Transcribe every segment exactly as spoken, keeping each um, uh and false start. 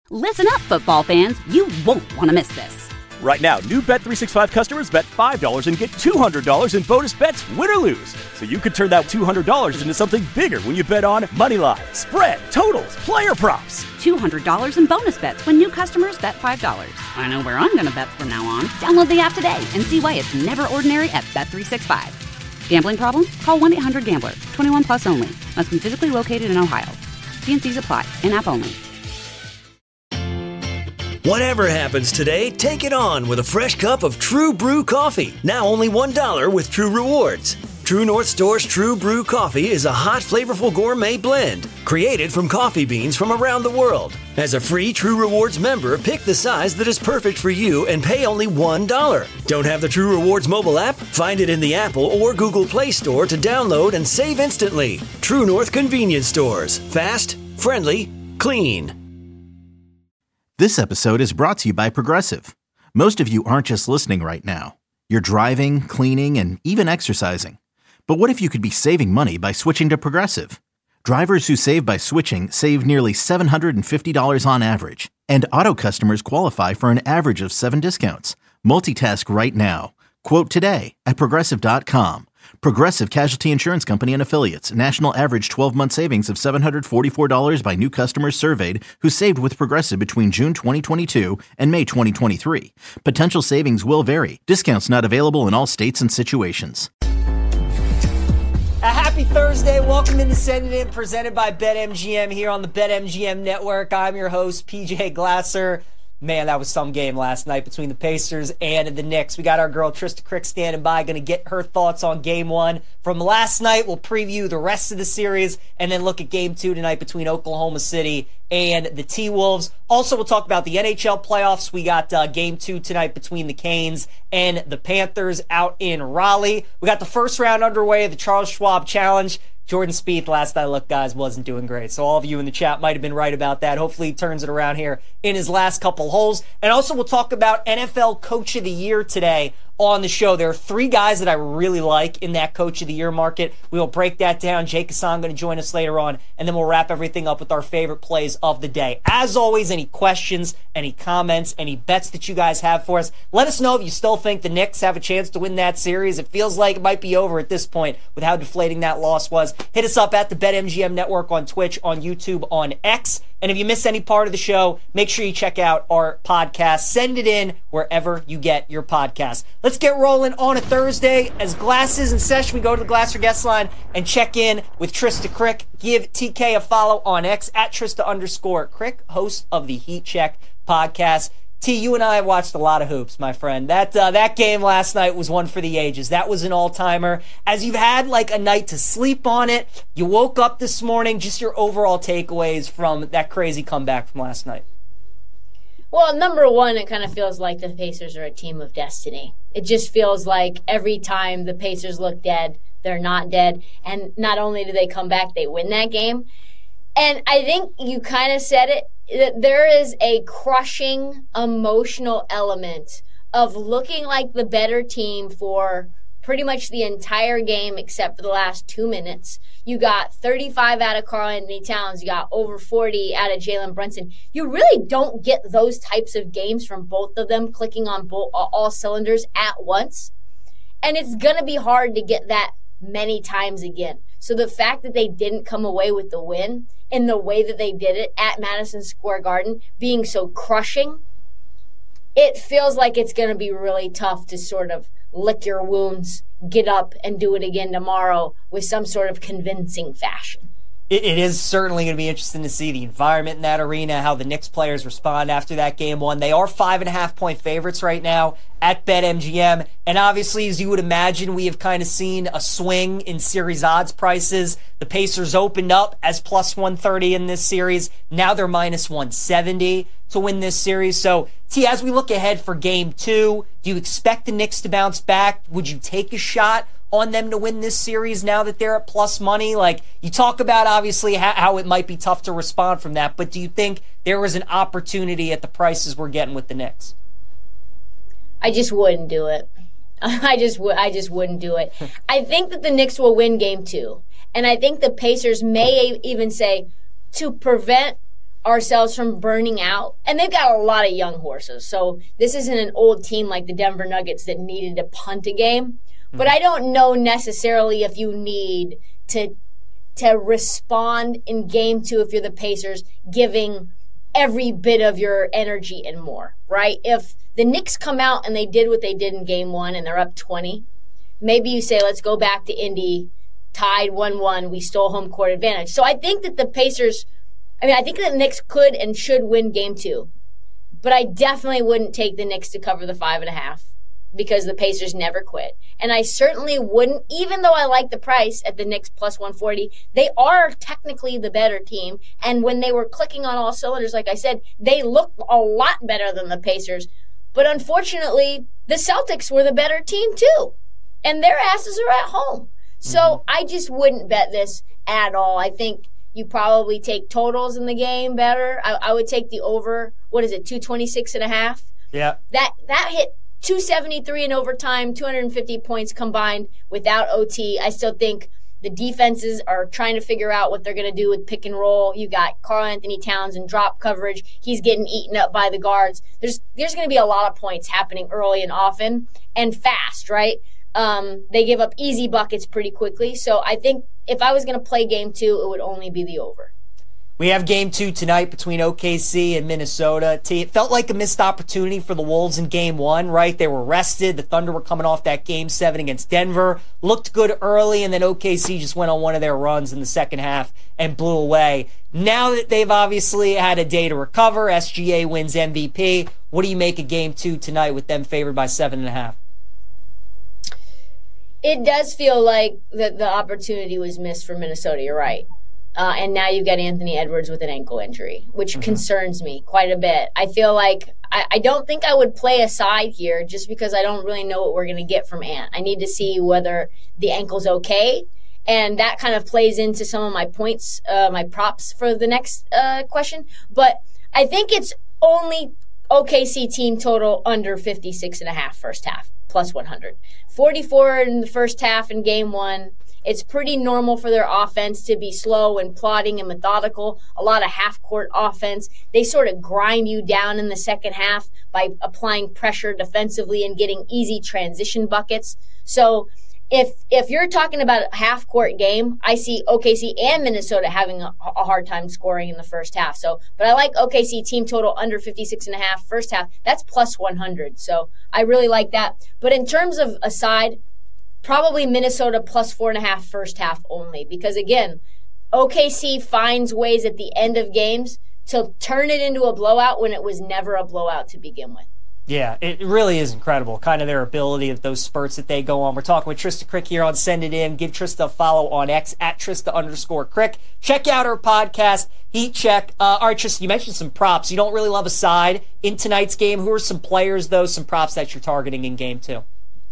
Listen up, football fans. You won't want to miss this. Right now, new Bet three sixty-five customers bet five dollars and get two hundred dollars in bonus bets, win or lose. So you could turn that two hundred dollars into something bigger when you bet on moneyline, spread, totals, player props. two hundred dollars in bonus bets when new customers bet five dollars. I know where I'm going to bet from now on. Download the app today and see why it's never ordinary at Bet three sixty-five. Gambling problem? Call one eight hundred gambler. twenty-one plus only. Must be physically located in Ohio. T and C's apply. In-app only. Whatever happens today, take it on with a fresh cup of True Brew coffee. Now only one dollar with True Rewards. True North Store's True Brew coffee is a hot, flavorful gourmet blend created from coffee beans from around the world. As a free True Rewards member, pick the size that is perfect for you and pay only one dollar. Don't have the True Rewards mobile app? Find it in the Apple or Google Play Store to download and save instantly. True North Convenience Stores. Fast, friendly, clean. This episode is brought to you by Progressive. Most of you aren't just listening right now. You're driving, cleaning, and even exercising. But what if you could be saving money by switching to Progressive? Drivers who save by switching save nearly seven hundred fifty dollars on average. And auto customers qualify for an average of seven discounts. Multitask right now. Quote today at Progressive dot com. Progressive Casualty Insurance Company and Affiliates. National average twelve-month savings of seven hundred forty-four dollars by new customers surveyed who saved with Progressive between June twenty twenty-two and May twenty twenty-three. Potential savings will vary. Discounts not available in all states and situations. A happy Thursday. Welcome into Send It In, presented by BetMGM here on the BetMGM Network. I'm your host, P J Glasser. Man, that was some game last night between the Pacers and the Knicks. We got our girl Trista Crick standing by, going to get her thoughts on game one from last night. We'll preview the rest of the series and then look at game two tonight between Oklahoma City and the T-Wolves. Also, we'll talk about the N H L playoffs. We got uh, game two tonight between the Canes and the Panthers out in Raleigh. We got the first round underway of the Charles Schwab Challenge. Jordan Spieth, last I looked, guys, wasn't doing great. So all of you in the chat might have been right about that. Hopefully he turns it around here in his last couple holes. And also we'll talk about N F L Coach of the Year today on the show. There are three guys that I really like in that Coach of the Year market. We will break that down. Jake Hassan going to join us later on, and then we'll wrap everything up with our favorite plays of the day. As always, any questions, any comments, any bets that you guys have for us, let us know if you still think the Knicks have a chance to win that series. It feels like it might be over at this point with how deflating that loss was. Hit us up at the BetMGM Network on Twitch, on YouTube, on X. And if you miss any part of the show, make sure you check out our podcast. Send it in wherever you get your podcast. Let's get rolling on a Thursday. As Glass is in session, we go to the Glasser guest line and check in with Trista Crick. Give T K a follow on X at Trista underscore Crick, host of the Heat Check podcast. T, you and I have watched a lot of hoops, my friend. That uh, that game last night was one for the ages. That was an all-timer. As you've had like a night to sleep on it, you woke up this morning, just your overall takeaways from that crazy comeback from last night. Well, number one, it kind of feels like the Pacers are a team of destiny. It just feels like every time the Pacers look dead, they're not dead. And not only do they come back, they win that game. And I think you kind of said it, that there is a crushing emotional element of looking like the better team for pretty much the entire game except for the last two minutes. You got thirty-five out of Karl-Anthony Towns. You got over forty out of Jalen Brunson. You really don't get those types of games from both of them clicking on both, all cylinders at once. And it's going to be hard to get that many times again. So the fact that they didn't come away with the win in the way that they did it at Madison Square Garden, being so crushing, it feels like it's going to be really tough to sort of lick your wounds, get up, and do it again tomorrow with some sort of convincing fashion. It, it is certainly going to be interesting to see the environment in that arena, how the Knicks players respond after that game one. They are five and a half point favorites right now at BetMGM. And obviously, as you would imagine, we have kind of seen a swing in series odds prices. The Pacers opened up as plus one thirty in this series. Now they're minus one seventy to win this series. So, T, as we look ahead for game two, do you expect the Knicks to bounce back? Would you take a shot on them to win this series now that they're at plus money? Like, you talk about obviously how, how it might be tough to respond from that, but do you think there was an opportunity at the prices we're getting with the Knicks? I just wouldn't do it. I just would. I just wouldn't do it. I think that the Knicks will win game two, and I think the Pacers may even say, to prevent ourselves from burning out. And they've got a lot of young horses. So this isn't an old team like the Denver Nuggets that needed to punt a game. Mm-hmm. But I don't know necessarily if you need to to respond in game two if you're the Pacers, giving every bit of your energy and more, right? If the Knicks come out and they did what they did in game one and they're up twenty, maybe you say, let's go back to Indy, tied one one, we stole home court advantage. So I think that the Pacers, I mean, I think that the Knicks could and should win game two, but I definitely wouldn't take the Knicks to cover the five and a half because the Pacers never quit. And I certainly wouldn't, even though I like the price at the Knicks plus one forty, they are technically the better team. And when they were clicking on all cylinders, like I said, they looked a lot better than the Pacers. But unfortunately, the Celtics were the better team too. And their asses are at home. So mm-hmm. I just wouldn't bet this at all. I think you probably take totals in the game better. I, I would take the over, what is it, two twenty-six and a half? Yeah. That, that hit two seventy-three in overtime, two hundred fifty points combined without O T. I still think the defenses are trying to figure out what they're going to do with pick and roll. You got Karl Anthony Towns in drop coverage. He's getting eaten up by the guards. There's there's going to be a lot of points happening early and often and fast, right? Um, they give up easy buckets pretty quickly. So I think if I was going to play game two, it would only be the over. We have game two tonight between O K C and Minnesota. It felt like a missed opportunity for the Wolves in game one, right? They were rested. The Thunder were coming off that game seven against Denver. Looked good early, and then O K C just went on one of their runs in the second half and blew away. Now that they've obviously had a day to recover, S G A wins M V P. What do you make of game two tonight with them favored by seven and a half? It does feel like that the opportunity was missed for Minnesota. You're right. Uh, and now you've got Anthony Edwards with an ankle injury, which mm-hmm. concerns me quite a bit. I feel like I, I don't think I would play a side here just because I don't really know what we're going to get from Ant. I need to see whether the ankle's okay, and that kind of plays into some of my points, uh, my props for the next uh, question. But I think it's only O K C team total under fifty-six and a half first half, plus one hundred. forty-four in the first half in game one. It's pretty normal for their offense to be slow and plodding and methodical, a lot of half-court offense. They sort of grind you down in the second half by applying pressure defensively and getting easy transition buckets. So if if you're talking about a half-court game, I see O K C and Minnesota having a, a hard time scoring in the first half. So, but I like O K C team total under fifty-six and a half first half. That's plus one hundred. So I really like that. But in terms of a side, probably Minnesota plus four and a half first half only. Because again, O K C finds ways at the end of games to turn it into a blowout when it was never a blowout to begin with. Yeah, it really is incredible, kind of their ability of those spurts that they go on. We're talking with Trysta Krick here on Send It In. Give Trysta a follow on X at Trysta underscore Krick. Check out her podcast, Heat Check. Uh, all right, Trysta, you mentioned some props. You don't really love a side in tonight's game. Who are some players, though, some props that you're targeting in game two?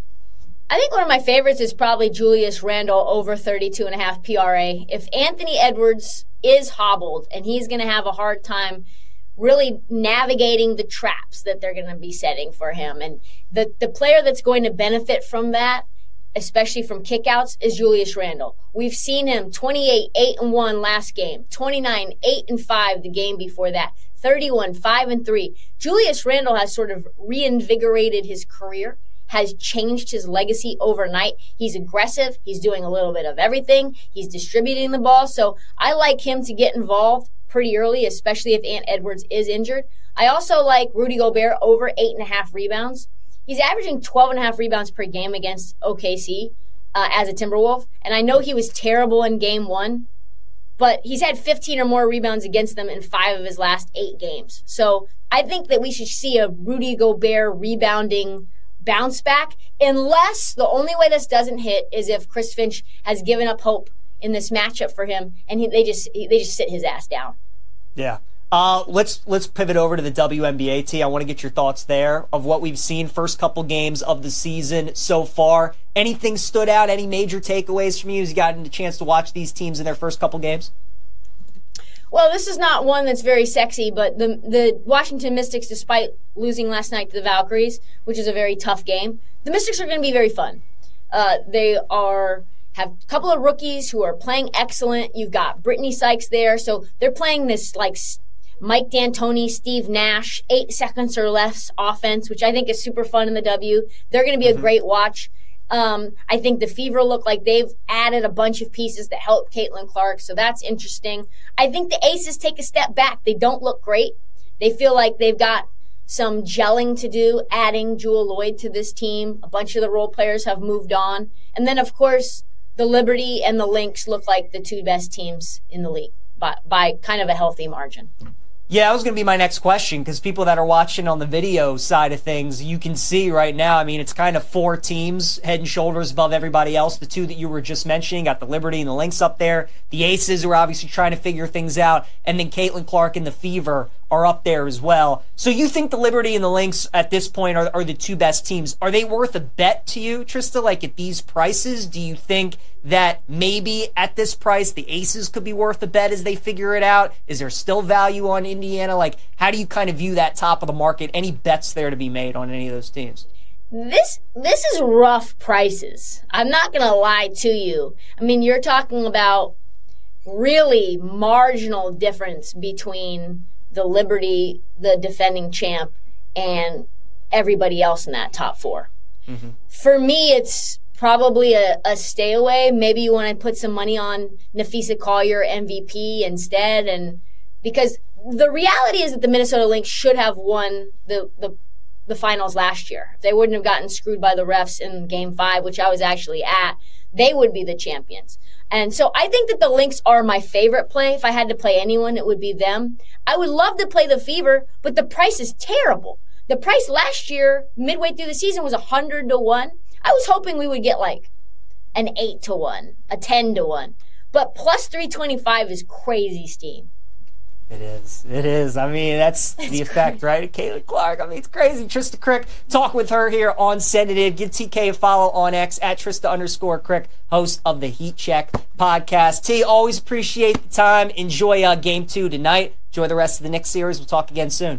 I think one of my favorites is probably Julius Randle over thirty-two and a half P R A. If Anthony Edwards is hobbled and he's going to have a hard time really navigating the traps that they're going to be setting for him, and the, the player that's going to benefit from that, especially from kickouts, is Julius Randle. We've seen him twenty-eight, eight and one last game, twenty-nine, eight and five the game before that, thirty-one, five and three. Julius Randle has sort of reinvigorated his career, has changed his legacy overnight. He's aggressive. He's doing a little bit of everything. He's distributing the ball. So I like him to get involved pretty early, especially if Ant Edwards is injured. I also like Rudy Gobert over eight and a half rebounds. He's averaging twelve and a half rebounds per game against O K C uh, as a Timberwolf. And I know he was terrible in game one, but he's had fifteen or more rebounds against them in five of his last eight games. So I think that we should see a Rudy Gobert rebounding bounce back, unless the only way this doesn't hit is if Chris Finch has given up hope in this matchup for him, and he, they just they just sit his ass down. Yeah. Uh, let's let's pivot over to the W N B A, T. I want to get your thoughts there of what we've seen first couple games of the season so far. Anything stood out? Any major takeaways from you as you gotten a chance to watch these teams in their first couple games? Well, this is not one that's very sexy, but the the Washington Mystics, despite losing last night to the Valkyries, which is a very tough game, the Mystics are going to be very fun. Uh, they are have a couple of rookies who are playing excellent. You've got Brittany Sykes there, so they're playing this like Mike D'Antoni, Steve Nash, eight seconds or less offense, which I think is super fun in the W. They're going to be mm-hmm. a great watch. Um, I think the Fever look like they've added a bunch of pieces that help Caitlin Clark, so that's interesting. I think the Aces take a step back. They don't look great. They feel like they've got some gelling to do, adding Jewel Lloyd to this team. A bunch of the role players have moved on. And then, of course, the Liberty and the Lynx look like the two best teams in the league by, by kind of a healthy margin. Yeah, that was going to be my next question, because people that are watching on the video side of things, you can see right now, I mean, it's kind of four teams head and shoulders above everybody else. The two that you were just mentioning, got the Liberty and the Lynx up there. The Aces, who are obviously trying to figure things out. And then Caitlin Clark and the Fever are up there as well. So you think the Liberty and the Lynx at this point are, are the two best teams. Are they worth a bet to you, Trista, like at these prices? Do you think that maybe at this price the Aces could be worth a bet as they figure it out? Is there still value on Indiana? Like, how do you kind of view that top of the market? Any bets there to be made on any of those teams? This this is rough prices. I'm not going to lie to you. I mean, you're talking about really marginal difference between the Liberty, the defending champ, and everybody else in that top four. Mm-hmm. For me, it's probably a, a stay away. Maybe you want to put some money on Napheesa Collier M V P instead, and because the reality is that the Minnesota Lynx should have won the, the the finals last year. If they wouldn't have gotten screwed by the refs in game five, which I was actually at, they would be the champions. And so I think that the Lynx are my favorite play. If I had to play anyone, it would be them. I would love to play the Fever, but the price is terrible. The price last year, midway through the season, was one hundred to one. I was hoping we would get like an eight to one, a ten to one. But plus three twenty-five is crazy steam. It is. It is. I mean, that's the effect, right? Caitlin Clark. I mean, it's crazy. Trista Crick. Talk with her here on Send It In. Give T K a follow on X at Trista underscore Crick, host of the Heat Check podcast. T, always appreciate the time. Enjoy uh, game two tonight. Enjoy the rest of the Knicks series. We'll talk again soon.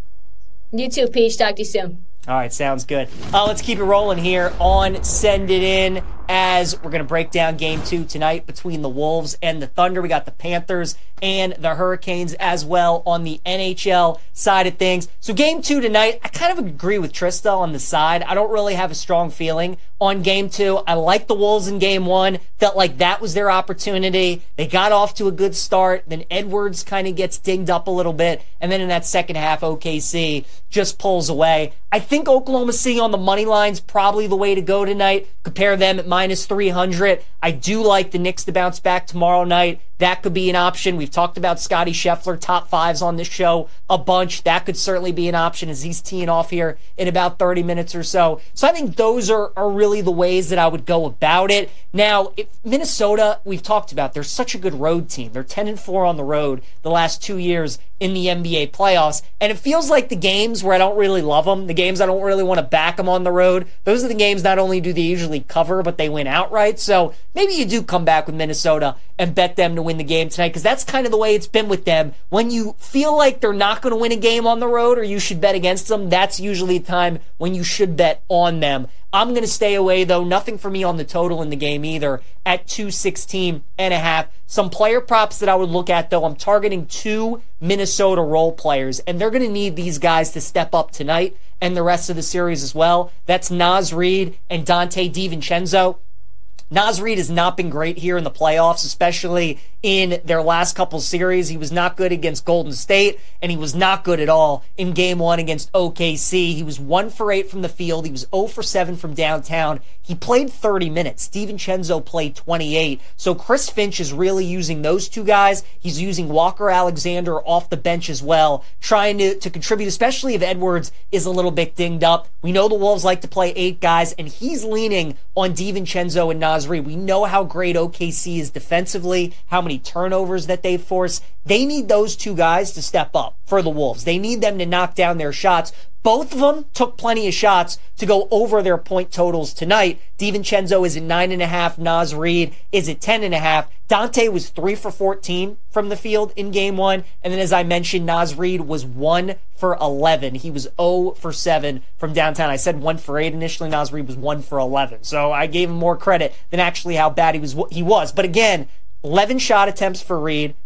You too, Peach. Talk to you soon. All right, sounds good. Uh, let's keep it rolling here on Send It In as we're going to break down game two tonight between the Wolves and the Thunder. We got the Panthers and the Hurricanes as well on the N H L side of things. So game two tonight, I kind of agree with Trista on the side. I don't really have a strong feeling on game two. I like the Wolves in game one. Felt like that was their opportunity. They got off to a good start. Then Edwards kind of gets dinged up a little bit. And then in that second half, O K C just pulls away. I think Oklahoma City on the money line's probably the way to go tonight. Compare them at minus three hundred. I do like the Knicks to bounce back tomorrow night. That could be an option. We've talked about Scotty Scheffler, top fives on this show a bunch. That could certainly be an option as he's teeing off here in about thirty minutes or so. So I think those are, are really the ways that I would go about it. Now, if Minnesota, we've talked about, they're such a good road team. They're ten and four on the road the last two years in the N B A playoffs. And it feels like the games where I don't really love them, the games I don't really want to back them on the road, those are the games not only do they usually cover, but they win outright. So maybe you do come back with Minnesota and bet them to win the game tonight, because that's kind of the way it's been with them. When you feel like they're not going to win a game on the road or you should bet against them, that's usually the time when you should bet on them. I'm going to stay away, though. Nothing for me on the total in the game either at two sixteen and a half. Some player props that I would look at, though, I'm targeting two Minnesota role players, and they're going to need these guys to step up tonight and the rest of the series as well. That's Naz Reid and Dante DiVincenzo. Naz Reid has not been great here in the playoffs, especially in their last couple series. He was not good against Golden State, and he was not good at all in game one against O K C. He was one for eight from the field. He was zero for seven from downtown. He played thirty minutes. DiVincenzo played twenty-eight. So Chris Finch is really using those two guys. He's using Walker Alexander off the bench as well, trying to, to contribute, especially if Edwards is a little bit dinged up. We know the Wolves like to play eight guys, and he's leaning on DiVincenzo and Naz Reid. We know how great O K C is defensively, how many turnovers that they force. They need those two guys to step up for the Wolves. They need them to knock down their shots. Both of them took plenty of shots to go over their point totals tonight. DiVincenzo is at nine and a half. Naz Reid is at ten and a half. Dante was three for fourteen from the field in game one. And then, as I mentioned, Naz Reid was one for eleven. He was zero for seven from downtown. I said one for eight initially. Naz Reid was one for eleven. So I gave him more credit than actually how bad he was. He was. But again, eleven shot attempts for Reid,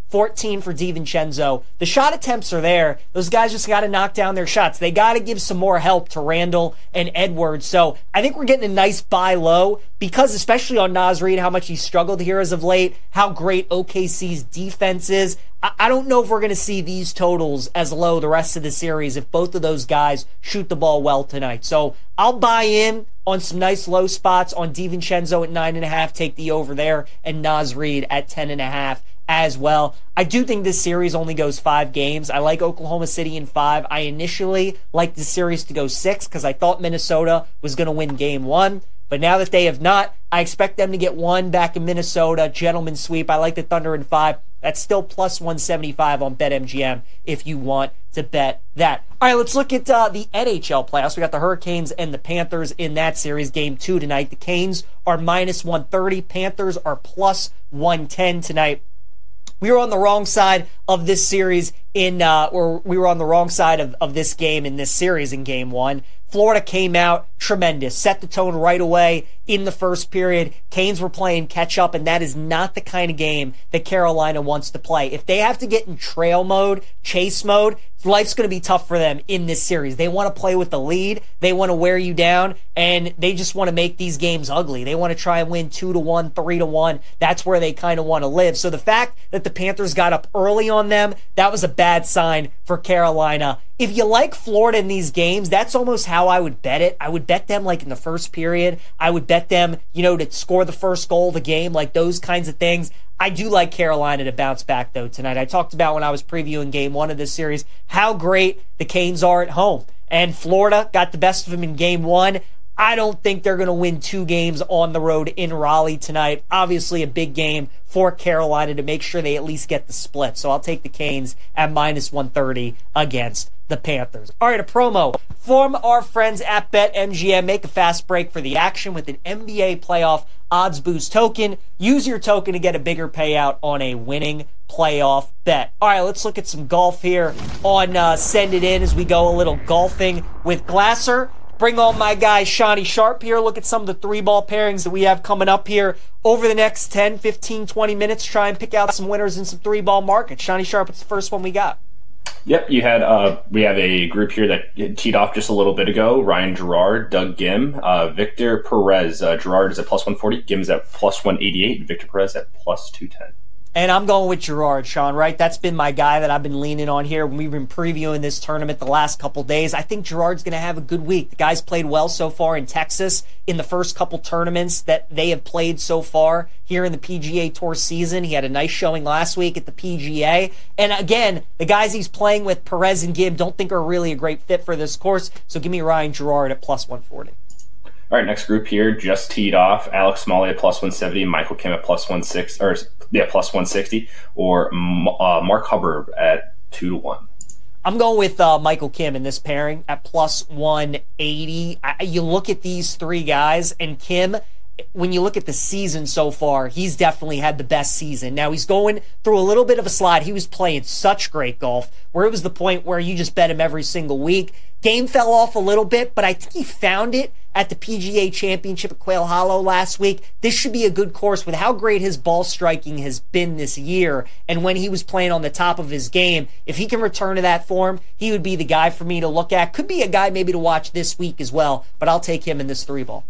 fourteen for DiVincenzo. The shot attempts are there. Those guys just got to knock down their shots. They got to give some more help to Randall and Edwards. So I think we're getting a nice buy low because, especially on Naz Reid, how much he's struggled here as of late, how great O K C's defense is. I, I don't know if we're going to see these totals as low the rest of the series if both of those guys shoot the ball well tonight. So I'll buy in on some nice low spots on DiVincenzo at nine and a half, take the over there, and Naz Reid at ten and a half as well. I do think this series only goes five games. I like Oklahoma City in five. I initially liked the series to go six because I thought Minnesota was going to win game one. But now that they have not, I expect them to get one back in Minnesota. Gentleman sweep. I like the Thunder in five. That's still plus one seventy-five on BetMGM if you want to bet that. All right, let's look at uh, the N H L playoffs. We got the Hurricanes and the Panthers in that series, game two tonight. The Canes are minus one thirty. Panthers are plus one ten tonight. We were on the wrong side of this series in, uh, or we were on the wrong side of, of this game in this series in game one. Florida came out tremendous, set the tone right away in the first period. Canes were playing catch up, and that is not the kind of game that Carolina wants to play. If they have to get in trail mode, chase mode, life's going to be tough for them in this series. They want to play with the lead. They want to wear you down, and they just want to make these games ugly. They want to try and win two to one, three to one. That's where they kind of want to live. So the fact that the Panthers got up early on them, that was a bad sign for Carolina. If you like Florida in these games, that's almost how I would bet it. I would bet them like in the first period. I would bet them, you know, to score the first goal of the game, like those kinds of things. I do like Carolina to bounce back, though, tonight. I talked about when I was previewing game one of this series how great the Canes are at home. And Florida got the best of them in game one. I don't think they're going to win two games on the road in Raleigh tonight. Obviously a big game for Carolina to make sure they at least get the split. So I'll take the Canes at minus one thirty against the Panthers. All right, a promo from our friends at BetMGM. Make a fast break for the action with an N B A playoff odds boost token. Use your token to get a bigger payout on a winning playoff bet. All right, let's look at some golf here on uh, Send It In as we go a little golfing with Glasser. Bring on my guy Shawnee Sharp here. Look at some of the three-ball pairings that we have coming up here over the next ten, fifteen, twenty minutes. Try and pick out some winners in some three-ball markets. Shawnee Sharp, what's the first one we got? Yep, you had uh, we have a group here that teed off just a little bit ago. Ryan Gerard, Doug Gim, uh, Victor Perez. Uh, Gerard is at plus one forty, Gim's at plus one eighty-eight, and Victor Perez at plus two ten. And I'm going with Gerard, Sean, right? That's been my guy that I've been leaning on here when we've been previewing this tournament the last couple days. I think Gerard's going to have a good week. The guy's played well so far in Texas in the first couple tournaments that they have played so far here in the P G A Tour season. He had a nice showing last week at the P G A. And again, the guys he's playing with, Perez and Gim, don't think are really a great fit for this course. So give me Ryan Gerard at plus one forty. All right, next group here just teed off. Alex Smalley at plus one seventy, Michael Kim at plus one sixty, or yeah, plus one sixty, or uh, Mark Hubbard at two to one. I'm going with uh, Michael Kim in this pairing at plus one eighty. I, you look at these three guys, and Kim, when you look at the season so far, he's definitely had the best season. Now, he's going through a little bit of a slide. He was playing such great golf, where it was the point where you just bet him every single week. Game fell off a little bit, but I think he found it at the P G A Championship at Quail Hollow last week. This should be a good course with how great his ball striking has been this year. And when he was playing on the top of his game, if he can return to that form, he would be the guy for me to look at. Could be a guy maybe to watch this week as well, but I'll take him in this three ball.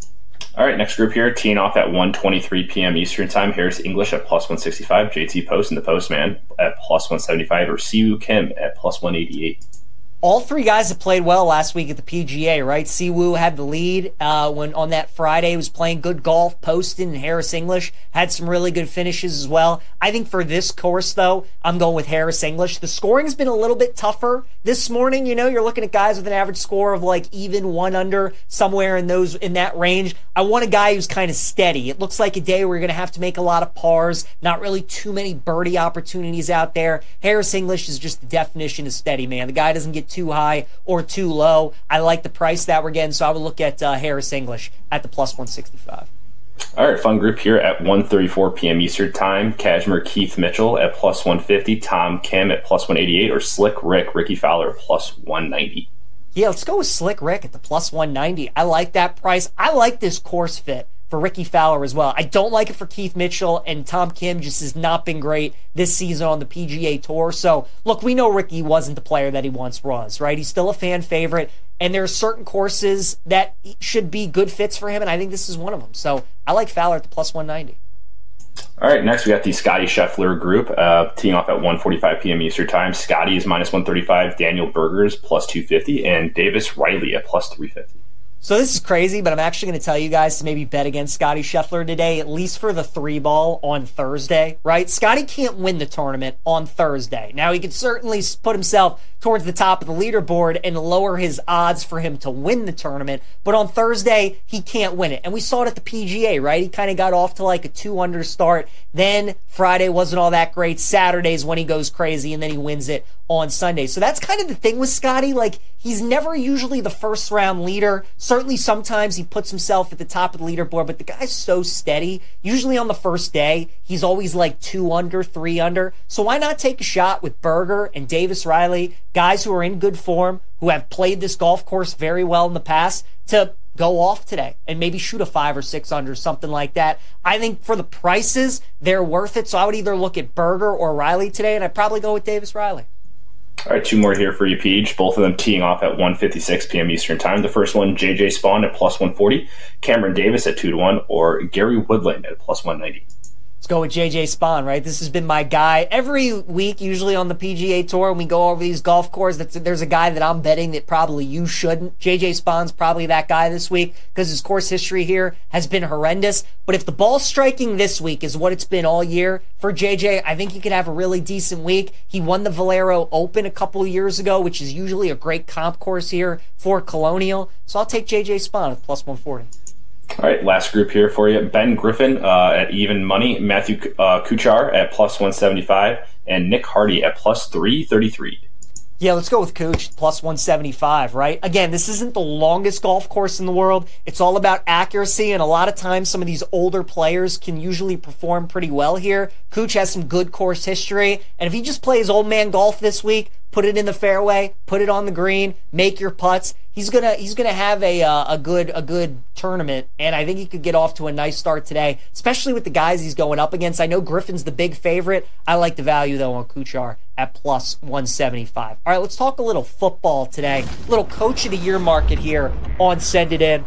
All right, next group here, teeing off at one twenty-three p.m. Eastern Time. Harris English at plus one sixty-five, J T Post and the Postman at plus one seventy-five, or Siwoo Kim at plus one eighty-eight. All three guys have played well last week at the P G A, right? Siwoo had the lead uh, when on that Friday. He was playing good golf. Poston and Harris English had some really good finishes as well. I think for this course, though, I'm going with Harris English. The scoring's been a little bit tougher this morning. You know, you're looking at guys with an average score of like even one under, somewhere in those in that range. I want a guy who's kind of steady. It looks like a day where you're going to have to make a lot of pars, not really too many birdie opportunities out there. Harris English is just the definition of steady, man. The guy doesn't get too high or too low. I like the price that we're getting, so I would look at uh, Harris English at the plus one sixty-five. All right, fun group here at one thirty-four p.m. Eastern Time. Kashmir Keith Mitchell at plus one fifty, Tom Kim at plus one eighty-eight, or Slick Rick Ricky Fowler at plus one ninety. Yeah, let's go with Slick Rick at the plus one ninety. I like that price. I like this course fit for Ricky Fowler as well. I don't like it for Keith Mitchell, and Tom Kim just has not been great this season on the P G A Tour. So, look, we know Ricky wasn't the player that he once was, right? He's still a fan favorite, and there are certain courses that should be good fits for him, and I think this is one of them. So, I like Fowler at the plus one ninety. All right, next we got the Scotty Scheffler group, uh, teeing off at one forty-five p.m. Eastern Time. Scotty is minus one thirty-five, Daniel Berger is plus two fifty, and Davis Riley at plus three fifty. So this is crazy, but I'm actually going to tell you guys to maybe bet against Scotty Scheffler today, at least for the three ball on Thursday, right? Scotty can't win the tournament on Thursday. Now, he could certainly put himself towards the top of the leaderboard and lower his odds for him to win the tournament, but on Thursday, he can't win it. And we saw it at the P G A, right? He kind of got off to like a two under start. Then Friday wasn't all that great. Saturday's when he goes crazy, and then he wins it on Sunday. So that's kind of the thing with Scotty. Like, he's never usually the first round leader. Certainly sometimes he puts himself at the top of the leaderboard, but the guy's so steady. Usually on the first day, he's always like two under, three under. So why not take a shot with Berger and Davis Riley, guys who are in good form, who have played this golf course very well in the past, to go off today and maybe shoot a five or six under, something like that. I think for the prices, they're worth it. So I would either look at Berger or Riley today, and I'd probably go with Davis Riley. All right, two more here for you, Peach. Both of them teeing off at one fifty-six p.m. Eastern Time. The first one, J J Spawn at plus one forty, Cameron Davis at two to one, or Gary Woodland at plus one ninety. Let's go with J J Spawn, right? This has been my guy every week, usually on the P G A Tour, when we go over these golf courses. There's a guy that I'm betting that probably you shouldn't. J J Spawn's probably that guy this week because his course history here has been horrendous. But if the ball striking this week is what it's been all year for J J, I think he could have a really decent week. He won the Valero Open a couple of years ago, which is usually a great comp course here for Colonial. So I'll take J J Spawn at plus one forty. All right, last group here for you. Ben Griffin uh, at even money, Matthew uh, Kuchar at plus one seventy-five, and Nick Hardy at plus three thirty-three. Yeah, let's go with Cooch, plus one seventy-five, right? Again, this isn't the longest golf course in the world. It's all about accuracy, and a lot of times some of these older players can usually perform pretty well here. Cooch has some good course history, and if he just plays old man golf this week, put it in the fairway, put it on the green, make your putts, he's gonna he's gonna have a uh, a good a good tournament, and I think he could get off to a nice start today, especially with the guys he's going up against. I know Griffin's the big favorite. I like the value though on Kuchar at plus one seventy-five. All right, let's talk a little football today. A little Coach of the Year market here on Send It In.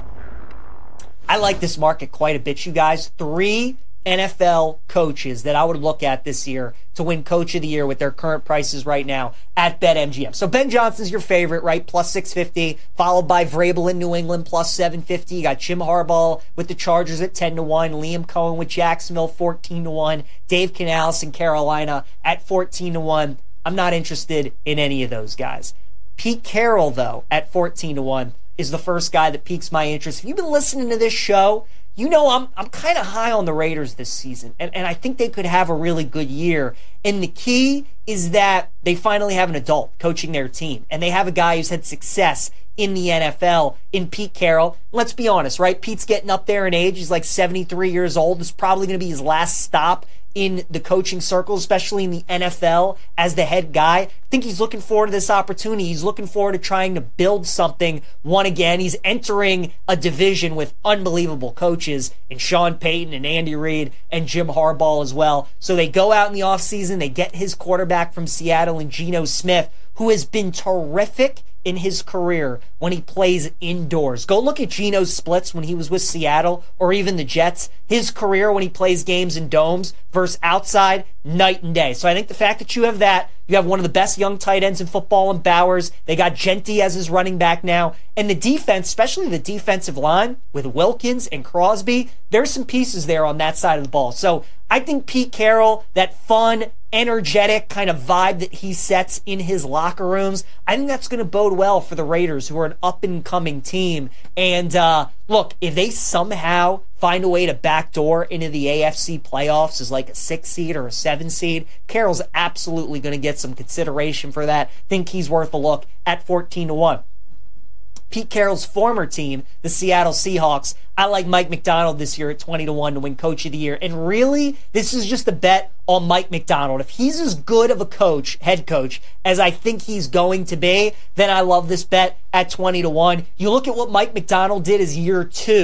I like this market quite a bit, you guys. Three N F L coaches that I would look at this year to win Coach of the Year with their current prices right now at BetMGM. So Ben Johnson's your favorite, right? Plus six fifty, followed by Vrabel in New England, plus seven fifty. You got Jim Harbaugh with the Chargers at ten to one, Liam Cohen with Jacksonville, fourteen to one, Dave Canales in Carolina at fourteen to one. I'm not interested in any of those guys. Pete Carroll, though, at fourteen to one, is the first guy that piques my interest. If you've been listening to this show, you know I'm I'm kind of high on the Raiders this season, and, and I think they could have a really good year. And the key is that they finally have an adult coaching their team, and they have a guy who's had success in the N F L in Pete Carroll. Let's be honest, right? Pete's getting up there in age. He's like seventy-three years old. It's probably going to be his last stop in the coaching circle, especially in the N F L as the head guy. I think he's looking forward to this opportunity. He's looking forward to trying to build something one again. He's entering a division with unbelievable coaches in Sean Payton and Andy Reid and Jim Harbaugh as well. So they go out in the offseason, they get his quarterback from Seattle and Geno Smith, who has been terrific in his career when he plays indoors. Go look at Geno's splits when he was with Seattle or even the Jets. His career when he plays games in domes versus outside, night and day. So I think the fact that you have that, you have one of the best young tight ends in football in Bowers. They got Genti as his running back now. And the defense, especially the defensive line with Wilkins and Crosby, there's some pieces there on that side of the ball. So I think Pete Carroll, that fun, energetic kind of vibe that he sets in his locker rooms, I think that's going to bode well for the Raiders, who are an up-and-coming team. And uh, look, if they somehow find a way to backdoor into the A F C playoffs as like a six seed or a seven seed, Carroll's absolutely going to get some consideration for that. Think he's worth a look at fourteen to one. Pete Carroll's former team, the Seattle Seahawks, I like Mike Macdonald this year at twenty to one to win Coach of the Year. And really, this is just a bet on Mike Macdonald. If he's as good of a coach, head coach, as I think he's going to be, then I love this bet at twenty to one. You look at what Mike Macdonald did his year two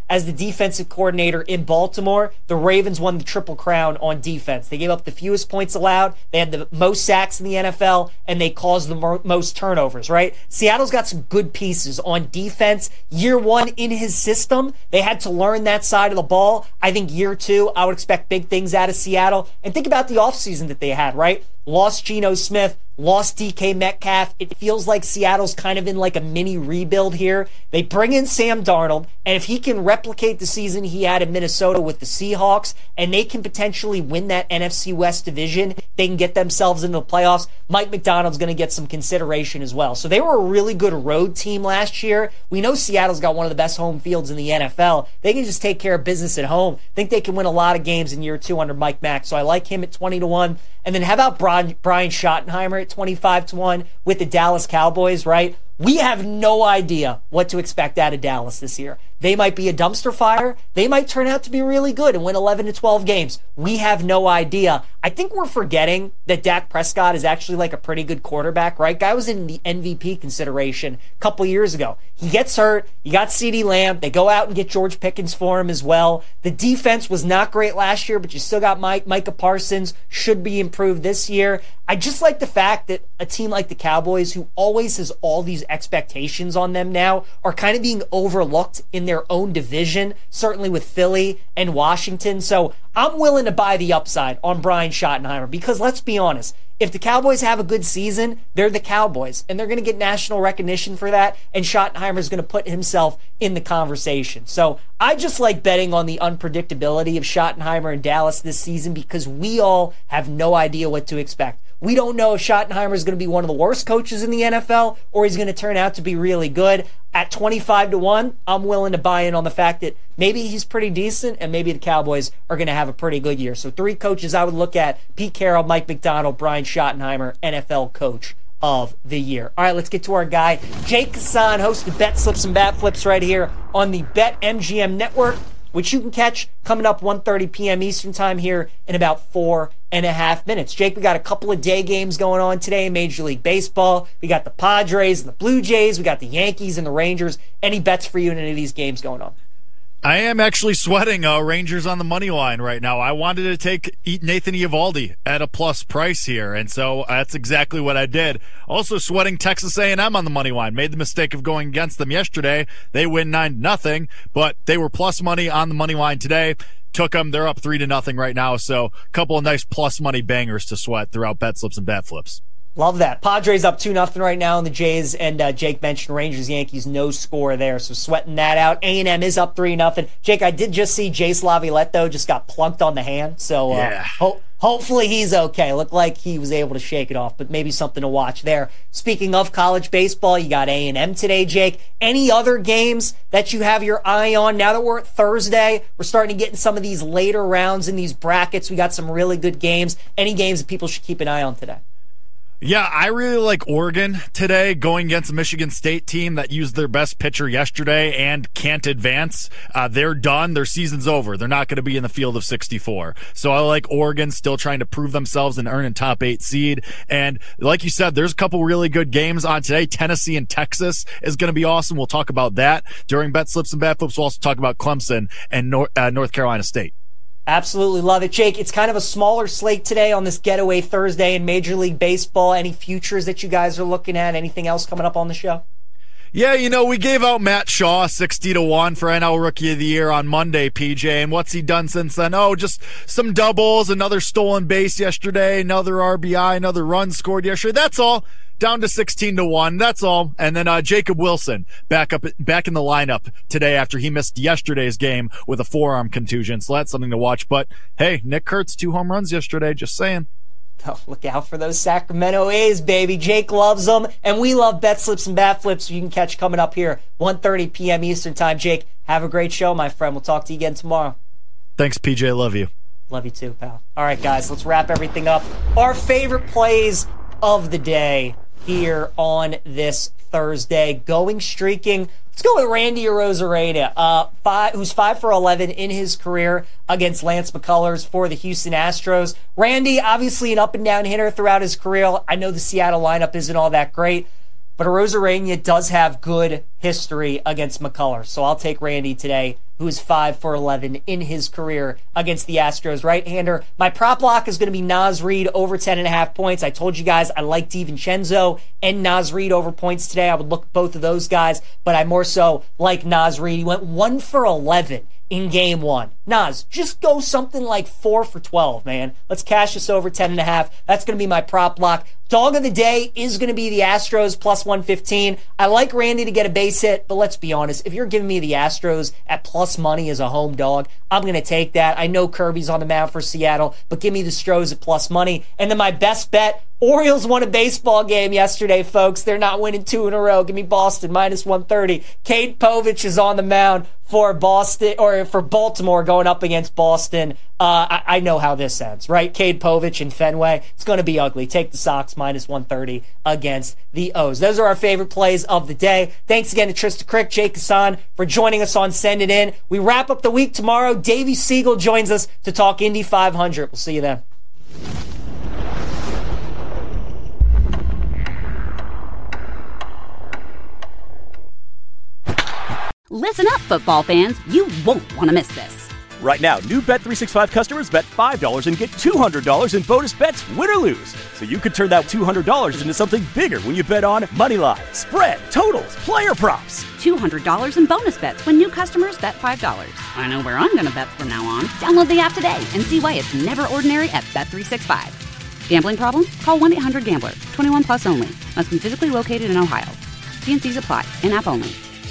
as the defensive coordinator in Baltimore, the Ravens won the Triple Crown on defense. They gave up the fewest points allowed, they had the most sacks in the N F L, and they caused the mo- most turnovers, right? Seattle's got some good pieces on defense. Year one in his system, they had to learn that side of the ball. I think year two, I would expect big things out of Seattle. And think about the offseason that they had, right? Lost Geno Smith, lost D K Metcalf. It feels like Seattle's kind of in like a mini rebuild here. They bring in Sam Darnold, and if he can replicate the season he had in Minnesota with the Seahawks, and they can potentially win that N F C West division, they can get themselves into the playoffs. Mike Macdonald's going to get some consideration as well. So they were a really good road team last year. We know Seattle's got one of the best home fields in the N F L. They can just take care of business at home. I think they can win a lot of games in year two under Mike Mack. So I like him at twenty to one. And then how about Brian, Brian Schottenheimer at twenty-five to one with the Dallas Cowboys, right? We have no idea what to expect out of Dallas this year. They might be a dumpster fire. They might turn out to be really good and win eleven to twelve games. We have no idea. I think we're forgetting that Dak Prescott is actually like a pretty good quarterback, right? Guy was in the M V P consideration a couple years ago. He gets hurt. You got CeeDee Lamb. They go out and get George Pickens for him as well. The defense was not great last year, but you still got Mike, Micah Parsons. Should be improved this year. I just like the fact that a team like the Cowboys, who always has all these expectations on them now, are kind of being overlooked in their own division, certainly with Philly and Washington. So I'm willing to buy the upside on Brian Schottenheimer because let's be honest, if the Cowboys have a good season, they're the Cowboys, and they're going to get national recognition for that, and Schottenheimer's going to put himself in the conversation. So I just like betting on the unpredictability of Schottenheimer in Dallas this season because we all have no idea what to expect. We don't know if Schottenheimer is going to be one of the worst coaches in the N F L or he's going to turn out to be really good. At twenty-five to one, I'm willing to buy in on the fact that maybe he's pretty decent and maybe the Cowboys are going to have a pretty good year. So three coaches I would look at: Pete Carroll, Mike Macdonald, Brian Schottenheimer, N F L Coach of the Year. All right, let's get to our guy, Jake Hassan, host of Bet Slips and Bat Flips right here on the BetMGM Network, which you can catch coming up one thirty p.m. Eastern Time here in about four and a half minutes. Jake, we got a couple of day games going on today in Major League Baseball. We got the Padres and the Blue Jays. We got the Yankees and the Rangers. Any bets for you in any of these games going on? I am actually sweating uh, Rangers on the money line right now. I wanted to take Nathan Eovaldi at a plus price here, and so that's exactly what I did. Also sweating Texas A and M on the money line. Made the mistake of going against them yesterday. They win nine nothing, but they were plus money on the money line today. Took them. They're up three to nothing right now, so a couple of nice plus money bangers to sweat throughout Bet Slips and Bat Flips. Love that. Padres up two nothing right now in the Jays, and uh, Jake mentioned Rangers, Yankees, no score there, so sweating that out. A and M is up three nothing. Jake, I did just see Jace Laviolette just got plunked on the hand, so uh, yeah. ho- hopefully he's okay. Looked like he was able to shake it off, but maybe something to watch there. Speaking of college baseball, you got A and M today, Jake. Any other games that you have your eye on? Now that we're at Thursday, we're starting to get in some of these later rounds in these brackets. We got some really good games. Any games that people should keep an eye on today? Yeah, I really like Oregon today going against a Michigan State team that used their best pitcher yesterday and can't advance. Uh, they're done. Their season's over. They're not going to be in the field of sixty-four. So I like Oregon still trying to prove themselves and earn a top eight seed. And like you said, there's a couple really good games on today. Tennessee and Texas is going to be awesome. We'll talk about that during Bet Slips and Bat Flips. We'll also talk about Clemson and North, uh, North Carolina State. Absolutely love it. Jake, it's kind of a smaller slate today on this Getaway Thursday in Major League Baseball. Any futures that you guys are looking at? Anything else coming up on the show? Yeah, you know, we gave out Matt Shaw sixty to one for N L Rookie of the Year on Monday, P J. And what's he done since then? Oh, just some doubles, another stolen base yesterday, another R B I, another run scored yesterday. That's all. Down to sixteen to one. That's all. And then uh, Jacob Wilson back up, back in the lineup today after he missed yesterday's game with a forearm contusion. So that's something to watch. But hey, Nick Kurtz, two home runs yesterday. Just saying. Oh, look out for those Sacramento A's, baby. Jake loves them, and we love Bet Slips and Bat Flips. You can catch coming up here, one thirty p.m. Eastern Time. Jake, have a great show, my friend. We'll talk to you again tomorrow. Thanks, P J. Love you. Love you too, pal. All right, guys, let's wrap everything up. Our favorite plays of the day here on this Thursday. Going streaking. Let's go with Randy Arozarena, uh, five, who's five for eleven in his career against Lance McCullers for the Houston Astros. Randy, obviously an up-and-down hitter throughout his career. I know the Seattle lineup isn't all that great, but Arozarena does have good history against McCullers. So I'll take Randy today who is five for eleven in his career against the Astros. Right-hander. My prop lock is going to be Naz Reid over ten and a half points. I told you guys I like DiVincenzo and Naz Reid over points today. I would look at both of those guys, but I more so like Naz Reid. He went one for eleven in game one. Naz, just go something like four for twelve, man. Let's cash this over ten and a half. That's going to be my prop lock. Dog of the day is going to be the Astros plus one fifteen. I like Randy to get a base hit, but let's be honest. If you're giving me the Astros at plus money as a home dog, I'm going to take that. I know Kirby's on the mound for Seattle, but give me the Stros at plus money. And then my best bet, Orioles won a baseball game yesterday, folks. They're not winning two in a row. Give me Boston minus one thirty. Cade Povich is on the mound for Boston, or for Baltimore going up against Boston. Uh, I, I know how this ends, right? Cade Povich in Fenway. It's going to be ugly. Take the Sox minus one thirty against the O's. Those are our favorite plays of the day. Thanks again to Trista Crick, Jake Hassan for joining us on Send It In. We wrap up the week tomorrow. Davey Siegel joins us to talk Indy five hundred. We'll see you then. Listen up, football fans. You won't want to miss this. Right now, new Bet three sixty-five customers bet five dollars and get two hundred dollars in bonus bets, win or lose. So you could turn that two hundred dollars into something bigger when you bet on Moneyline, spread, totals, player props. two hundred dollars in bonus bets when new customers bet five dollars. I know where I'm going to bet from now on. Download the app today and see why it's never ordinary at Bet three sixty-five. Gambling problem? Call one eight hundred gambler. twenty-one plus only. Must be physically located in Ohio. T and C's apply. In-app only.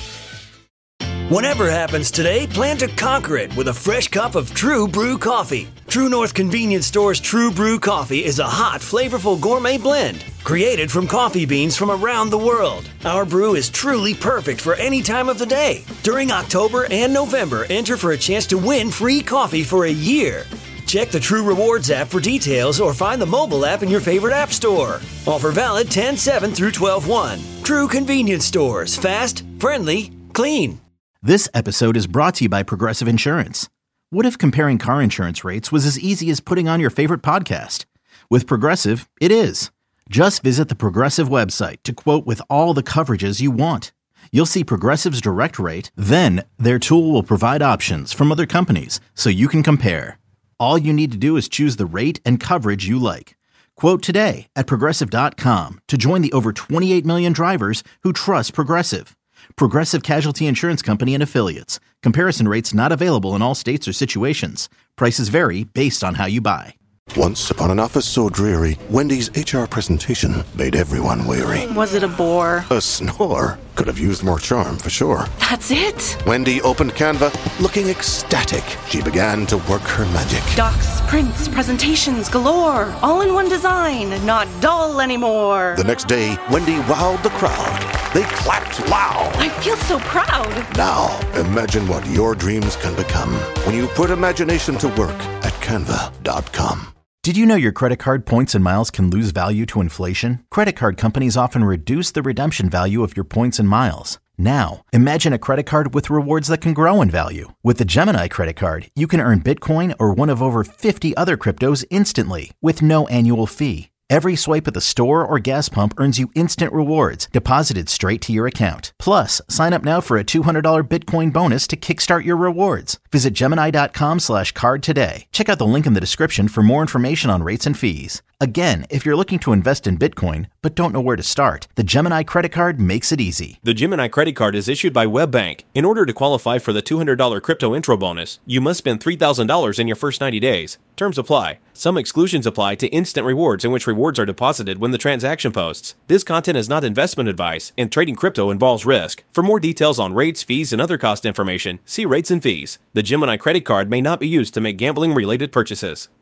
Whatever happens today, plan to conquer it with a fresh cup of True Brew coffee. True North Convenience Store's True Brew coffee is a hot, flavorful gourmet blend created from coffee beans from around the world. Our brew is truly perfect for any time of the day. During October and November, enter for a chance to win free coffee for a year. Check the True Rewards app for details or find the mobile app in your favorite app store. Offer valid ten seven through twelve one. True Convenience Stores. Fast, friendly, clean. This episode is brought to you by Progressive Insurance. What if comparing car insurance rates was as easy as putting on your favorite podcast? With Progressive, it is. Just visit the Progressive website to quote with all the coverages you want. You'll see Progressive's direct rate, then their tool will provide options from other companies so you can compare. All you need to do is choose the rate and coverage you like. Quote today at Progressive dot com to join the over twenty-eight million drivers who trust Progressive. Progressive Casualty Insurance Company and Affiliates. Comparison rates not available in all states or situations. Prices vary based on how you buy. Once upon an office so dreary, Wendy's H R presentation made everyone weary. Was it a bore? A snore. Could have used more charm, for sure. That's it? Wendy opened Canva, looking ecstatic. She began to work her magic. Docs, prints, presentations galore. All in one design, not dull anymore. The next day, Wendy wowed the crowd. They clapped loud. I feel so proud. Now, imagine what your dreams can become when you put imagination to work at Canva dot com. Did you know your credit card points and miles can lose value to inflation? Credit card companies often reduce the redemption value of your points and miles. Now, imagine a credit card with rewards that can grow in value. With the Gemini credit card, you can earn Bitcoin or one of over fifty other cryptos instantly with no annual fee. Every swipe at the store or gas pump earns you instant rewards deposited straight to your account. Plus, sign up now for a two hundred dollars Bitcoin bonus to kickstart your rewards. Visit Gemini dot com slash card today. Check out the link in the description for more information on rates and fees. Again, if you're looking to invest in Bitcoin but don't know where to start, the Gemini credit card makes it easy. The Gemini credit card is issued by WebBank. In order to qualify for the two hundred dollars crypto intro bonus, you must spend three thousand dollars in your first ninety days. Terms apply. Some exclusions apply to instant rewards, in which rewards are deposited when the transaction posts. This content is not investment advice, and trading crypto involves risk. For more details on rates, fees, and other cost information, see rates and fees. The Gemini credit card may not be used to make gambling-related purchases.